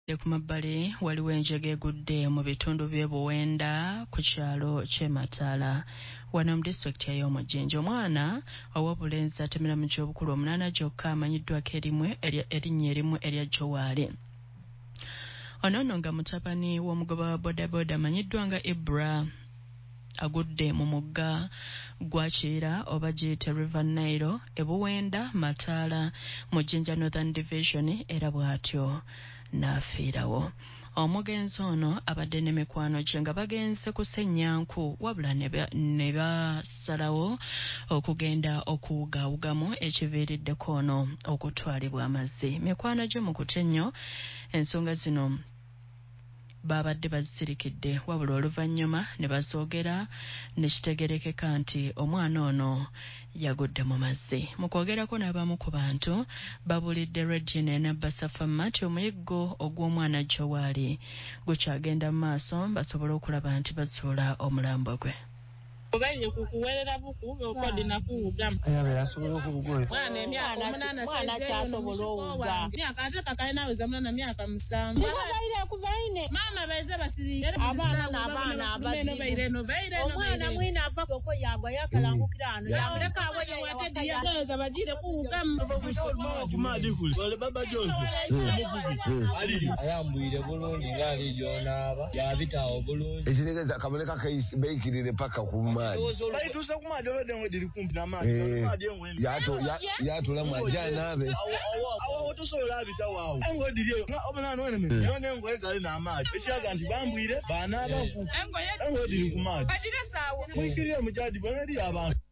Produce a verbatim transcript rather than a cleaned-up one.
ku mabbali waliwo enjege egudde mu bitundu by'e Buwenda ku kyalo ky'e Matala wano mu disitulikiti ey'Omujinja. Omwana ow'obulenzi atemera mu gy'obukulu omunaana gyokka amanyiddwako erimwe erinnya erimu erya Jowaali. Ono nno nga mutabani w'omugoba wa bodaboda amanyiddwa nga Ibra agudde mu mugga gwa Kiyira oba giyite River Nile e Buwenda Matala mu Jinja Northern Division era bw'atyo n'afiirawo. Omugenzi ono abadde n'emikwano gye nga bagenze ku Ssenyanku wabula ne basalawo okugenda okuwugaawugamu ekiviiriddeko ono okutwalibwa amazzi. Mikwano gye mu kutya ennyo ensonga zino babadde bazisirikidde wabula oluvannyuma ne bazoogera ne kitegerekeka nti omwana ono yagudde mu mazzi. Mu kwogerako n'abamu ku bantu babulidde Radio ne Basafama nti omuyiggo ogw'omwana Jowaali gukyagenda mu maaso basobole okulaba nti bazuula omulambo gwe. Obaye kukuwerera buku okodi na kuuga. Ayabe yasobola okubugoye. Mwana emyaka omunana mwana kyasobola okuuga. Myaka ate kakaina weza mwana myaka musanvu. Baire kubaine. Mama baize basiri. Abana n'abaana abazino baire no baire no. Omwana mwina ava ko yagwa yakalangukira ano. Yamuleka abo watedi yaza bajire kuuga. Kumadi kuli. Wale baba Jose. Ali ayambwire bulungi ngali jonaba. Yabitawo bulungi. Ekiregeza kaboneka kaisi beikirire paka kuma. Bali tusa kumadi olode ngwe diri kumpi na madi. Madi engwe. Yato yato la majana abe. Awo awo tusobola abita wawo. Engwe diri nga obana none me. Yone engwe gali na madi. Ekiyaga nti bambwire bana abaku. Engwe diri kumadi. Badire sawo. Mwikirire mujadi bana diri abantu.